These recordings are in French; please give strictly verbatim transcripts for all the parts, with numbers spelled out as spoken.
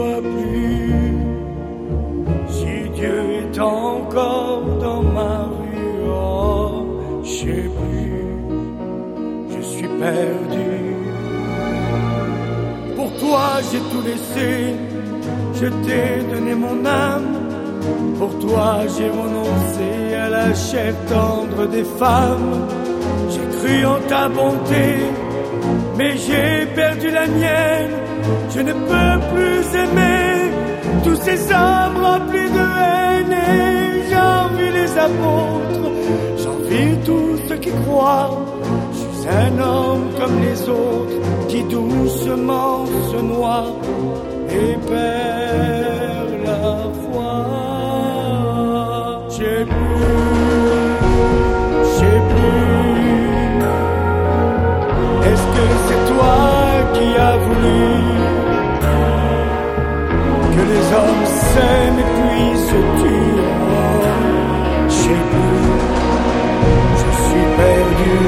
vois plus. Si Dieu est encore dans ma rue, oh, je sais plus, je suis perdu. Pour toi j'ai tout laissé, je t'ai donné mon âme. Pour toi j'ai renoncé à la chair tendre des femmes. J'ai cru en ta bonté, mais j'ai perdu la mienne. Je ne peux plus aimer tous ces hommes remplis de haine. Et j'envie les apôtres, j'envie tous ceux qui croient. Je suis un homme comme les autres, qui doucement se noie et perd la foi. J'ai plus, j'ai plus. Est-ce que c'est toi qui as voulu que les hommes s'aiment et puis se tuent? Je sais plus, je suis perdu.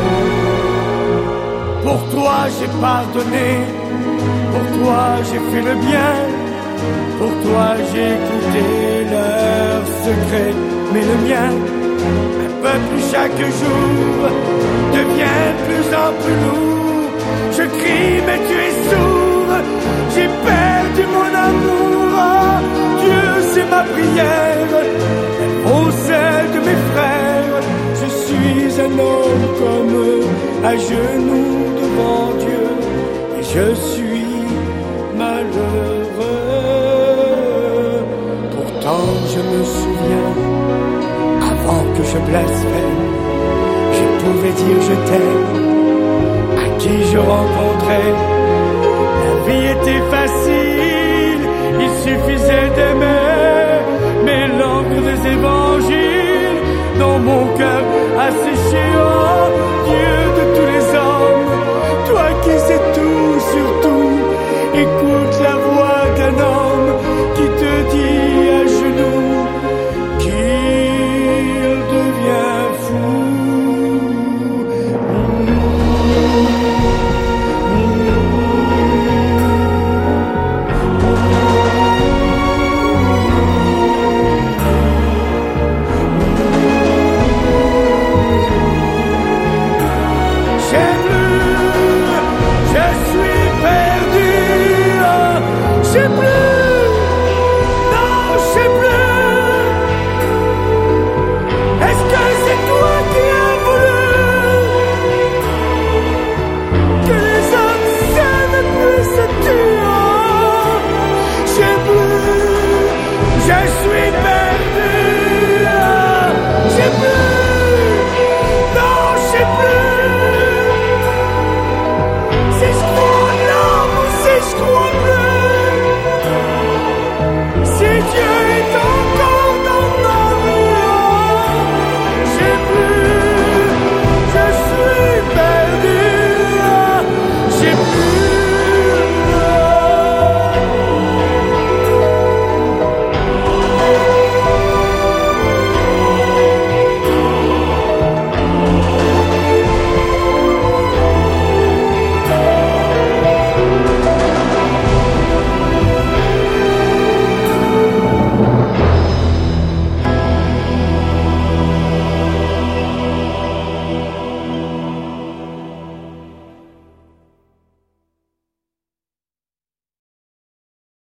Pour toi j'ai pardonné, pour toi j'ai fait le bien, pour toi j'ai écouté leurs secrets, mais le mien, un peu plus chaque jour, devient de plus en plus lourd. Je crie mais tu es sourd, j'ai perdu mon amour. Oh, Dieu c'est ma prière, elle vaut celle de mes frères. Je suis un homme comme eux, à genoux devant Dieu, et je suis malheureux. Pourtant je me souviens, avant que je blasphème, je pouvais dire je t'aime à qui je rencontrais. La vie était facile, il suffisait d'aimer, mais l'encre des évangiles dans mon cœur a séché. Oh Dieu de tous les hommes, toi qui sais tout sur tout, écoute la voix d'un homme qui te dit à genoux qu'il devient fou. J'ai plus, je suis perdu, oh, j'ai plus.